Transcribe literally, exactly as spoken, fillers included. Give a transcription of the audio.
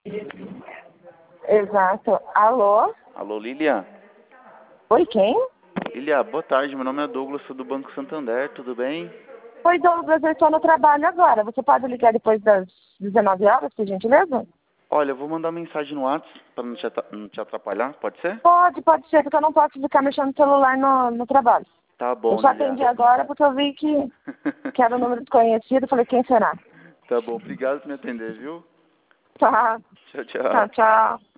Exato. Alô? Alô, Lília? Oi, quem? Lília, boa tarde. Meu nome é Douglas, sou do Banco Santander. Tudo bem? Oi, Douglas, eu estou no trabalho agora. Você pode ligar depois das dezenove horas, por gentileza? Olha, eu vou mandar mensagem no WhatsApp para não te atra- não te atrapalhar. Pode ser? Pode, pode ser, porque eu não posso ficar mexendo no celular no, no trabalho. Tá Eu bom, só Lília. atendi agora porque eu vi que, que era um número desconhecido. Falei, quem será? Tá bom. Obrigado por me atender, viu? Tá. Tchau, Tchau, tchau. tchau.